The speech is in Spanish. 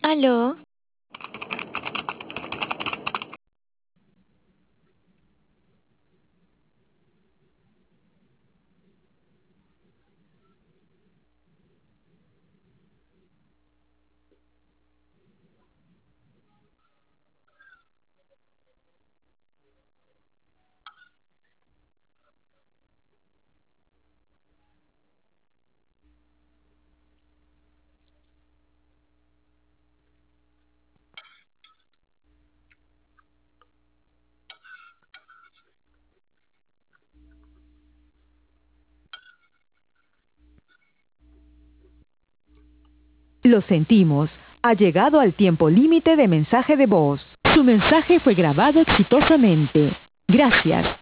¿Aló? Lo sentimos, ha llegado al tiempo límite de mensaje de voz. Su mensaje fue grabado exitosamente. Gracias.